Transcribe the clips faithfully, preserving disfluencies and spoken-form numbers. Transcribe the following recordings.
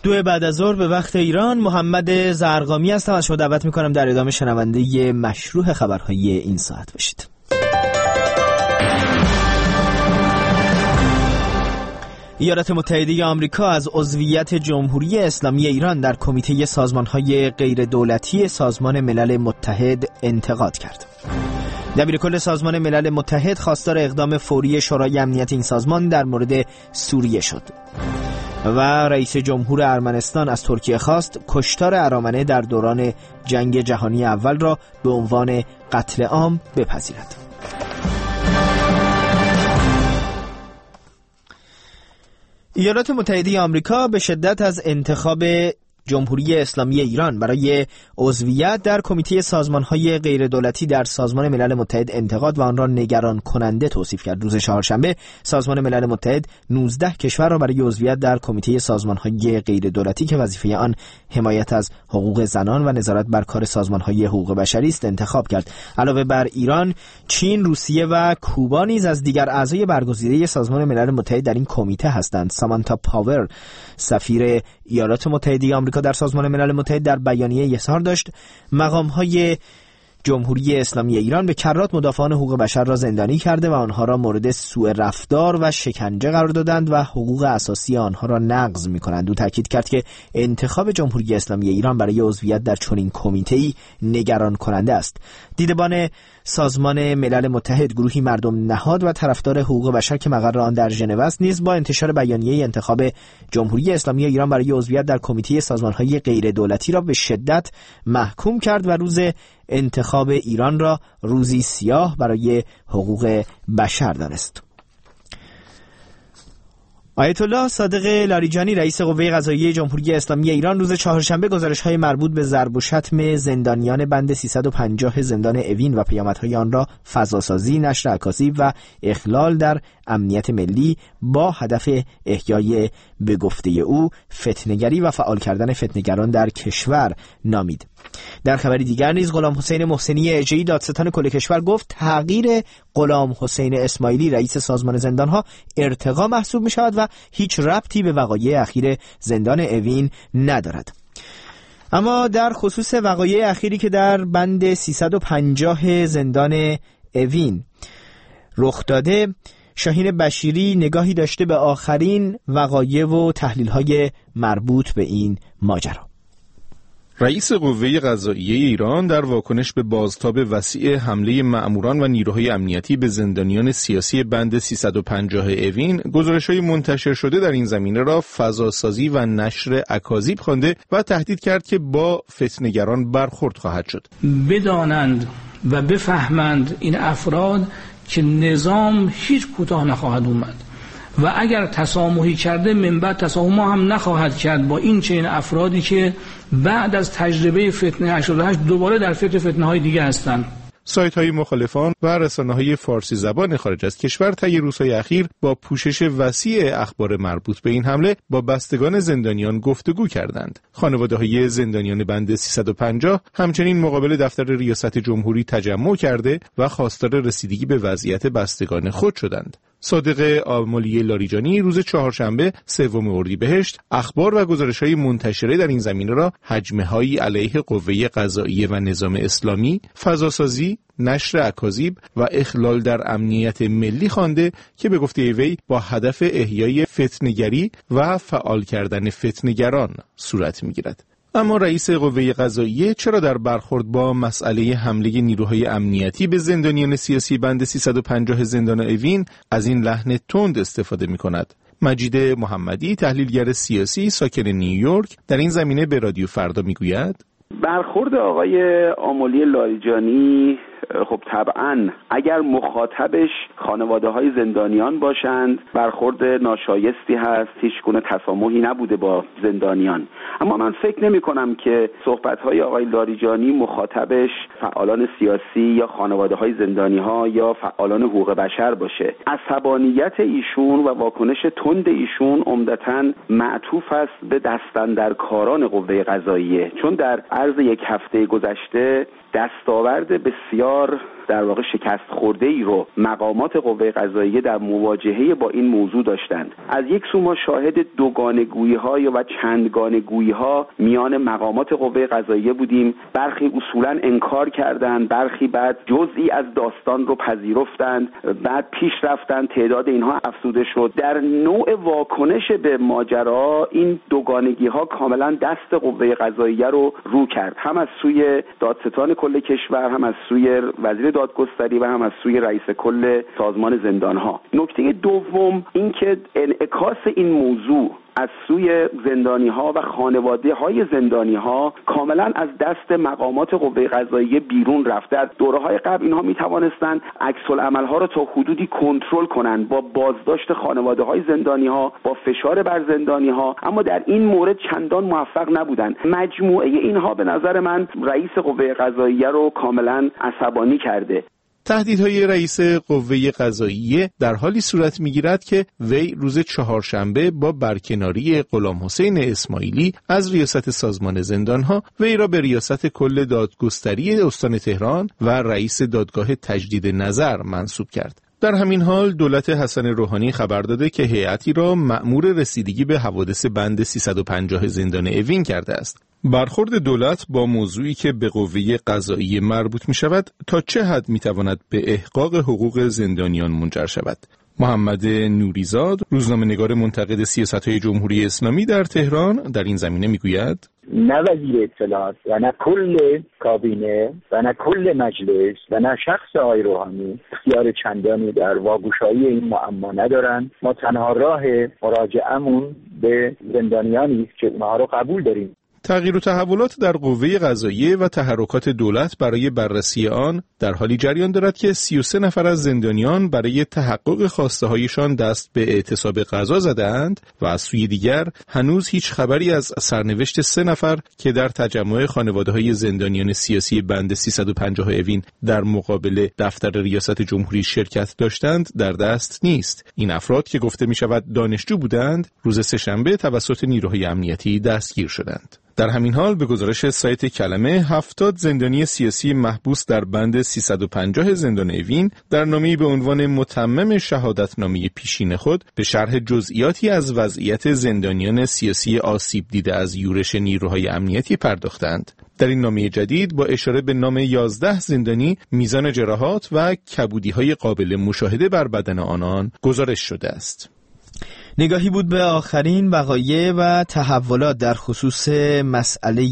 دو بعد از ظهر به وقت ایران. محمد زرقامی هستم، از شما دعوت میکنم در ادامه شنونده مشروع خبرهای این ساعت باشید. ایالات متحده آمریکا از عضویت جمهوری اسلامی ایران در کمیته سازمان‌های غیر دولتی سازمان ملل متحد انتقاد کرد. دبیر کل سازمان ملل متحد خواستار اقدام فوری شورای امنیت این سازمان در مورد سوریه شد. و رئیس جمهور ارمنستان از ترکیه خواست کشتار ارامنه در دوران جنگ جهانی اول را به عنوان قتل عام بپذیرد. ایالات متحده آمریکا به شدت از انتخاب جمهوری اسلامی ایران برای عضویت در کمیته سازمان‌های غیردولتی در سازمان ملل متحد انتقاد و آن را نگران کننده توصیف کرد. روز چهارشنبه سازمان ملل متحد نوزده کشور را برای عضویت در کمیته سازمان‌های غیردولتی که وظیفه آن حمایت از حقوق زنان و نظارت بر کار سازمان‌های حقوق بشری است انتخاب کرد. علاوه بر ایران، چین، روسیه و کوبا نیز از دیگر اعضای برگزیده سازمان ملل متحد در این کمیته هستند. سامانتا پاور، سفیر ایالات متحده آمریکا در سازمان ملل متحد، در بیانیه اظهار داشت مقام‌های جمهوری اسلامی ایران به کرات مدافعان حقوق بشر را زندانی کرده و آنها را مورد سوء رفتار و شکنجه قرار دادند و حقوق اساسی آنها را نقض می‌کنند. او تاکید کرد که انتخاب جمهوری اسلامی ایران برای عضویت در چنین کمیته‌ای نگران کننده است. دیدبان سازمان ملل متحد، گروهی مردم نهاد و طرفدار حقوق بشر که مقر آن در ژنو است، نیز با انتشار بیانیه انتخاب جمهوری اسلامی ایران برای عضویت در کمیته سازمان‌های غیردولتی را به شدت محکوم کرد و روز انتخاب ایران را روزی سیاه برای حقوق بشر دانست. آیت الله صادق لاریجانی، رئیس قوه قضاییه جمهوری اسلامی ایران، روز چهارشنبه گزارش‌های مربوط به ضرب و شتم زندانیان بند سیصد و پنجاه زندان اوین و پیامدهای آن را فضاسازی، نشر اکاذیب و اخلال در امنیت ملی با هدف احیای به گفته او فتنه‌گری و فعال کردن فتنه‌گران در کشور نامید. در خبری دیگر نیز غلام حسین محسنی اژه‌ای، دادستان کل کشور، گفت تغییر غلام حسین اسماعیلی رئیس سازمان زندانها ارتقا محسوب می شود و هیچ ربطی به وقایع اخیر زندان اوین ندارد. اما در خصوص وقایع اخیری که در بند سیصد و پنجاه زندان اوین رخ داده، شاهین بشیری نگاهی داشته به آخرین وقایع و تحلیل‌های مربوط به این ماجرا. رئیس قوه قضاییه ایران در واکنش به بازتاب وسیع حمله مأموران و نیروهای امنیتی به زندانیان سیاسی بند سیصد و پنجاه اوین، گزارش‌های منتشر شده در این زمینه را فضاسازی و نشر اکاذیب خوانده و تهدید کرد که با فتنه‌گران برخورد خواهد شد. بدانند و بفهمند این افراد که نظام هیچ کوتاه نخواهد اومد و اگر تسامحی کرده من بعد تسامح هم نخواهد کرد با این چنین افرادی که بعد از تجربه فتنه هشتاد و هشت دوباره در فکر فتنه‌های دیگه هستند. سایت‌های مخالفان و رسانه‌های فارسی زبان خارج از کشور طی روزهای اخیر با پوشش وسیع اخبار مربوط به این حمله با بستگان زندانیان گفتگو کردند. خانواده‌های زندانیان بند سیصد و پنجاه همچنین مقابل دفتر ریاست جمهوری تجمع کرده و خواستار رسیدگی به وضعیت بستگان خود شدند. صادق آملی لاریجانی روز چهارشنبه سوم اردیبهشت اخبار و گزارش‌های منتشره در این زمینه را هجمه‌هایی علیه قوه قضاییه و نظام اسلامی، فضاسازی، نشر اکاذیب و اخلال در امنیت ملی خوانده که به گفته وی با هدف احیای فتنه‌گری و فعال کردن فتنه‌گران صورت می‌گیرد. اما رئیس قوه قضاییه چرا در برخورد با مسئله حمله نیروهای امنیتی به زندانیان سیاسی بند سیصد و پنجاه زندان اوین از این لحن تند استفاده می کند؟ مجید محمدی، تحلیلگر سیاسی ساکن نیویورک، در این زمینه به رادیو فردا می گوید برخورد آقای آملی لاریجانی خب طبعا اگر مخاطبش خانواده های زندانیان باشند برخورد ناشایستی هست، هیچ گونه تسامحی نبوده با زندانیان. اما من فکر نمی کنم که صحبت های آقای لاریجانی مخاطبش فعالان سیاسی یا خانواده های زندانی ها یا فعالان حقوق بشر باشه. عصبانیت ایشون و واکنش تند ایشون عمدتاً معطوف است به دستاندرکاران قوه قضاییه، چون در عرض یک هفته گذشته دستاورد بسیار در واقع شکست خورده ای رو مقامات قوه قضاییه در مواجهه با این موضوع داشتند. از یک سو ما شاهد دوگانه‌گویی‌ها یا و چندگانه‌گویی‌ها میان مقامات قوه قضاییه بودیم. برخی اصولاً انکار کردند، برخی بعد جزئی از داستان رو پذیرفتند، بعد پیش رفتند، تعداد اینها افزوده شد. در نوع واکنش به ماجرا این دوگانگی‌ها کاملاً دست قوه قضاییه رو رو کرد، هم از سوی دادستان کل کشور، هم از سوی وزیر دادگستری و هم از سوی رئیس کل سازمان زندان‌ها. نکته دوم این که انعکاس این موضوع از سوی زندانی‌ها و خانواده‌های زندانی‌ها کاملا از دست مقامات قوه قضاییه بیرون رفت. در دوره‌های قبل اینها می‌توانستند عکس‌العمل‌ها را تا حدودی کنترل کنند با بازداشت خانواده‌های زندانی‌ها، با فشار بر زندانی‌ها، اما در این مورد چندان موفق نبودند. مجموعه اینها به نظر من رئیس قوه قضاییه رو کاملا عصبانی کرده. تهدیدهای رئیس قوه قضاییه در حالی صورت می‌گیرد که وی روز چهارشنبه با برکناری غلام حسین اسماعیلی از ریاست سازمان زندانها وی را به ریاست کل دادگستری استان تهران و رئیس دادگاه تجدید نظر منصوب کرد. در همین حال دولت حسن روحانی خبر داده که هیئتی را مأمور رسیدگی به حوادث بند سیصد و پنجاه زندان اوین کرده است. برخورد دولت با موضوعی که به قوه قضاییه مربوط می شود تا چه حد می تواند به احقاق حقوق زندانیان منجر شود؟ محمد نوریزاد، روزنامه‌نگار منتقد سیاست‌های جمهوری اسلامی در تهران، در این زمینه میگوید: نه وزیر اطلاعات و نه کل کابینه و نه کل مجلس و نه شخص آقای روحانی اختیار چندانی در واگشایی این معما ندارند. ما تنها راه مراجعه‌مون به زندانیانی است که اونها رو قبول داریم. تغییر و تحولات در قوه قضاییه و تحرکات دولت برای بررسی آن در حالی جریان دارد که سی و سه نفر از زندانیان برای تحقق خواسته هایشان دست به اعتصاب قضا زدند و از سوی دیگر هنوز هیچ خبری از سرنوشت سه نفر که در تجمع خانواده‌های زندانیان سیاسی بند سیصد و پنجاه اوین در مقابل دفتر ریاست جمهوری شرکت داشتند در دست نیست. این افراد که گفته می شود دانشجو بودند، روز سه‌شنبه توسط نیروهای امنیتی دستگیر شدند. در همین حال به گزارش سایت کلمه هفتاد زندانی سیاسی محبوس در بند سیصد و پنجاه زندان اوین در نامه‌ای به عنوان متمم شهادتنامه پیشین خود به شرح جزئیاتی از وضعیت زندانیان سیاسی آسیب دیده از یورش نیروهای امنیتی پرداختند. در این نامه جدید با اشاره به نام یازده زندانی میزان جراحات و کبودی‌های قابل مشاهده بر بدن آنان گزارش شده است. نگاهی بود به آخرین وقایع و تحولات در خصوص مسئله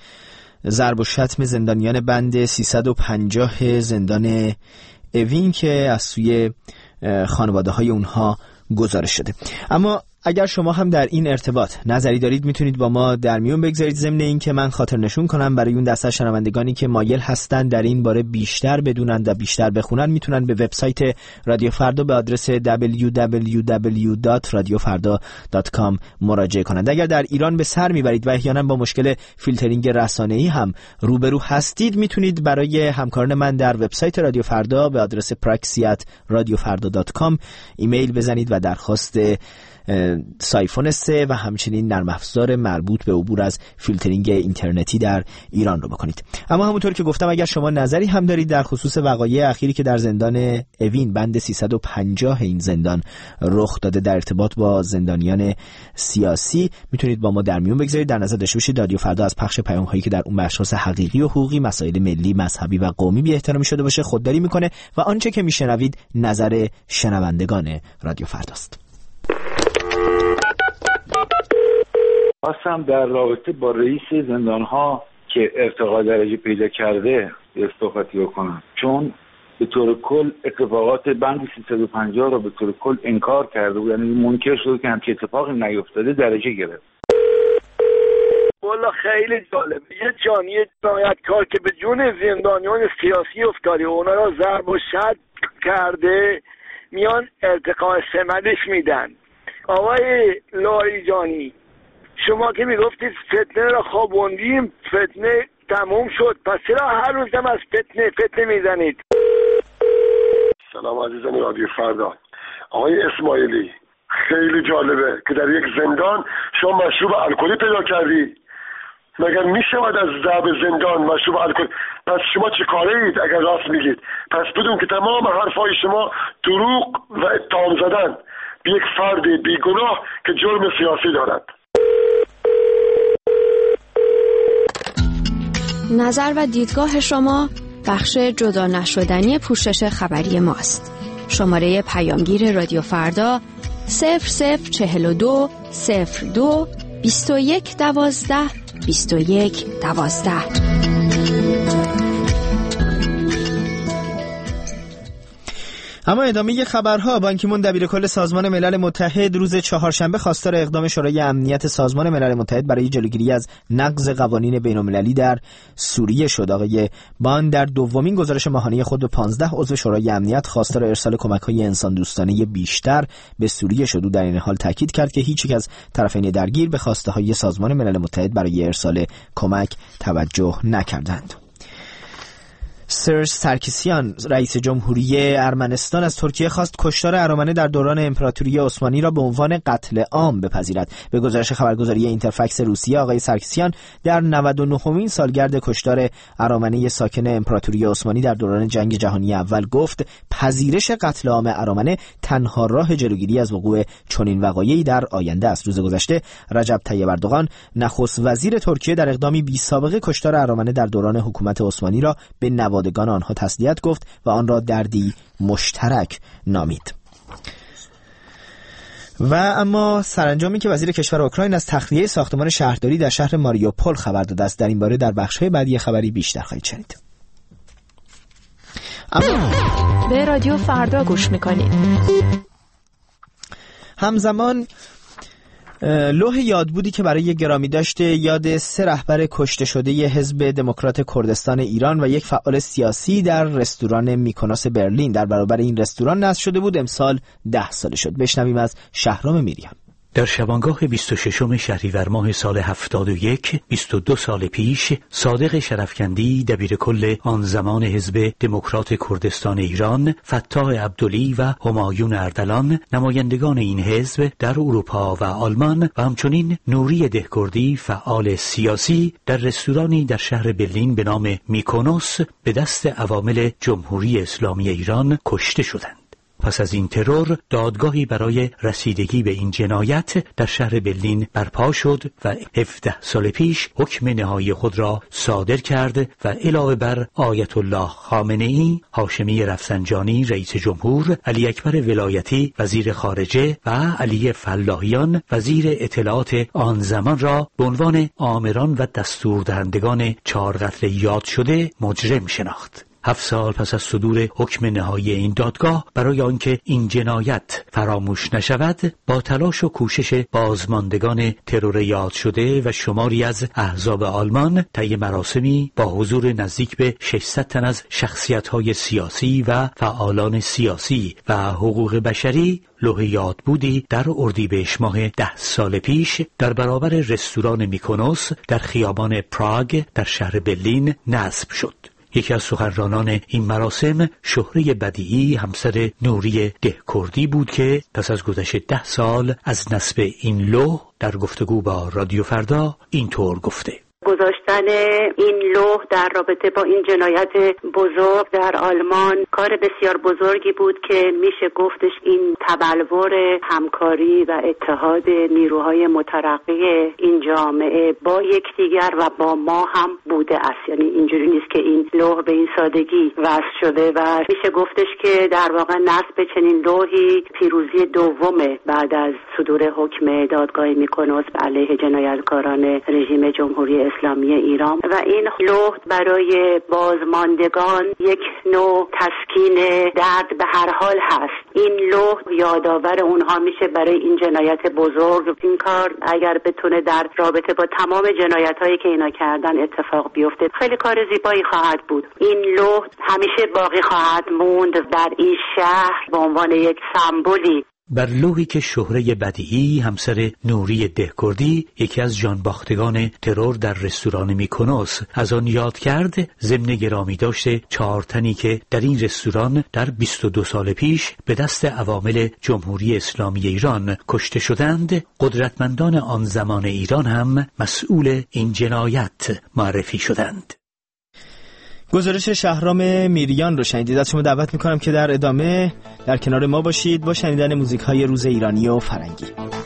ضرب و شتم زندانیان بند سیصد و پنجاه زندان اوین که از سوی خانواده های اونها گزارش شده. اما اگر شما هم در این ارتباط نظری دارید میتونید با ما در میون بگذارید، ضمن این که من خاطر نشون کنم برای اون دسته شنوندگانی که مایل هستن در این باره بیشتر بدونن و بیشتر بخونن میتونن به وبسایت رادیو فردا به آدرس دبلیو دبلیو دبلیو دات رادیو فردا دات کام مراجعه کنند. اگر در ایران به سر میبرید و احیانا با مشکل فیلترینگ رسانه‌ای هم روبرو هستید میتونید برای همکاران من در وبسایت رادیو فردا به آدرس پراکسی ات رادیو فردا دات کام ایمیل بزنید و درخواست سایفون سه و همچنین نرم افزار مربوط به عبور از فیلترینگ اینترنتی در ایران رو بکنید. اما همونطور که گفتم اگر شما نظری هم دارید در خصوص وقایع اخیری که در زندان اوین بند سیصد و پنجاه این زندان رخ داده در ارتباط با زندانیان سیاسی میتونید با ما در میون بگذارید. در نظر داشته باشید رادیو فردا از پخش پیام هایی که در اون به اشخاص حقیقی و حقوقی، مسائل ملی، مذهبی و قومی بی احترامی شده باشه خودداری میکنه و آنچه که میشنوید نظر شنوندگان رادیو فرداست. خواستم در رابطه با رئیس زندان‌ها که ارتقا درجه پیدا کرده یه صحبتی بکنم، چون به طور کل اتفاقات بند سیصد و پنجاه را به طور کل انکار کرده بود، یعنی منکر شده که همچین اتفاقی نیفتاده، درجه گرفت. والا خیلی جالبه. یه جانی جنایتکار که به جون زندانیان سیاسی افتاده اونا را ضرب و شتم کرده میان ارتقاء سمتش میدن. آقای لاریجانی شما که میگفتید فتنه را خوابوندیم، فتنه تموم شد، پس چرا هر روز هم از فتنه فتنه میزنید؟ سلام عزیزان رادیو فردا. آقای اسماعیلی خیلی جالبه که در یک زندان شما مشروب الکلی پیدا کردی، مگر میشود از ضرب زندان مشروب الکل؟ پس شما چه کاره اید اگر راست میگید؟ پس بدون که تمام حرفای شما دروغ و اتهام زدن به یک فرد بیگناه که جرم سیاسی دارد. نظر و دیدگاه شما بخش جدا نشدنی پوشش خبری ماست. شماره پیامگیر رادیو فردا صفر صفر چهل و دو صفر دو بیست و یک دوازده بیست و یک دوازده. اما ادامه خبرها. بان کی مون دبیر کل سازمان ملل متحد روز چهارشنبه خواستار اقدام شورای امنیت سازمان ملل متحد برای جلوگیری از نقض قوانین بین‌المللی در سوریه شد. آقای بان در دومین گزارش ماهانه خود به پانزده عضو شورای امنیت خواستار ارسال کمک‌های انسان دوستانه بیشتر به سوریه شد. او در این حال تاکید کرد که هیچ یک از طرفین درگیر به خواسته‌های سازمان ملل متحد برای ارسال کمک توجه نکردند. سرژ سارکیسیان رئیس جمهوری ارمنستان از ترکیه خواست کشتار ارامنه در دوران امپراتوری عثمانی را به عنوان قتل عام بپذیرد. به گزارش خبرگزاری اینترفکس روسیه، آقای سارکیسیان در نود و نهمین سالگرد کشتار ارامنه ساکن امپراتوری عثمانی در دوران جنگ جهانی اول گفت پذیرش قتل عام ارامنه تنها راه جلوگیری از وقوع چنین وقایعی در آینده است. روز گذشته رجب طیب اردوغان نخست وزیر ترکیه در اقدامی بی سابقه کشتار ارامنه در دوران حکومت عثمانی را به نوادگان آنها تسلیت گفت و آن را دردی مشترک نامید. و اما سرانجامی که وزیر کشور اوکراین از تخلیه ساختمان شهرداری در شهر ماریوپول خبر داده است. در این باره در بخش‌های بعدی خبری بیشتر خواهید شنید. اما به رادیو فردا گوش می‌کنید. همزمان لوح یادبودی که برای گرامی داشته یاد سه رهبر کشته شده حزب دموکرات کردستان ایران و یک فعال سیاسی در رستوران میکونوس برلین در برابر این رستوران نصب شده بود امسال ده ساله شد. بشنویم از شهرام میریان. در شبانگاه بیست و ششم شهریور ماه سال هفتاد و یک، بیست و دو سال پیش، صادق شرفکندی دبیر کل آن زمان حزب دموکرات کردستان ایران، فتاح عبدلی و همایون اردلان، نمایندگان این حزب در اروپا و آلمان و همچنین نوری دهکردی فعال سیاسی در رستورانی در شهر برلین به نام میکونوس به دست عوامل جمهوری اسلامی ایران کشته شدند. پس از این ترور دادگاهی برای رسیدگی به این جنایت در شهر برلین برپا شد و هفده سال پیش حکم نهایی خود را صادر کرد و علاوه بر آیت الله خامنه‌ای، هاشمی رفسنجانی رئیس جمهور، علی اکبر ولایتی وزیر خارجه و علی فلاحیان وزیر اطلاعات آن زمان را به عنوان آمران و دستوردهندگان چهار قتل یاد شده مجرم شناخت. هفت سال پس از صدور حکم نهایی این دادگاه برای آنکه این جنایت فراموش نشود با تلاش و کوشش بازماندگان ترور یاد شده و شماری از احزاب آلمان طی مراسمی با حضور نزدیک به ششصد تن از شخصیت‌های سیاسی و فعالان سیاسی و حقوق بشری لوح یادبودی در اردیبهشت ماه ده سال پیش در برابر رستوران میکونوس در خیابان پراگ در شهر برلین نصب شد. یکی از سخنرانان این مراسم شهره بدیعی همسر نوری دهکردی بود که پس از گذشت ده سال از نصب این لوح در گفتگو با رادیو فردا اینطور گفته: گذاشتن این لوح در رابطه با این جنایت بزرگ در آلمان کار بسیار بزرگی بود که میشه گفتش این تبلور همکاری و اتحاد نیروهای مترقی این جامعه با یکدیگر و با ما هم بوده است. یعنی اینجوری نیست که این لوح به این سادگی وضع شده و میشه گفتش که در واقع نصب چنین لوحی پیروزی دومه بعد از صدور حکم دادگاه میکونوس علیه جنایتکاران رژیم جمهوری اسلامی ایران و این لوح برای بازماندگان یک نوع تسکین درد به هر حال هست. این لوح یادآور اونها میشه برای این جنایت بزرگ. این کار اگر بتونه در رابطه با تمام جنایت‌هایی که اینا کردن اتفاق بیفته خیلی کار زیبایی خواهد بود. این لوح همیشه باقی خواهد موند در این شهر به عنوان یک سمبولی. بر لوحی که شهره بدیعی همسر نوری دهکردی، یکی از جانباختگان ترور در رستوران میکونوس، از آن یاد کرد، ضمن گرامی داشته چهار تنی که در این رستوران در بیست و دو سال پیش به دست عوامل جمهوری اسلامی ایران کشته شدند، قدرتمندان آن زمان ایران هم مسئول این جنایت معرفی شدند. گزارش شهرام میریان رو شنیدید. از شما دعوت میکنم که در ادامه در کنار ما باشید با شنیدن موزیک های روز ایرانی و فرنگی.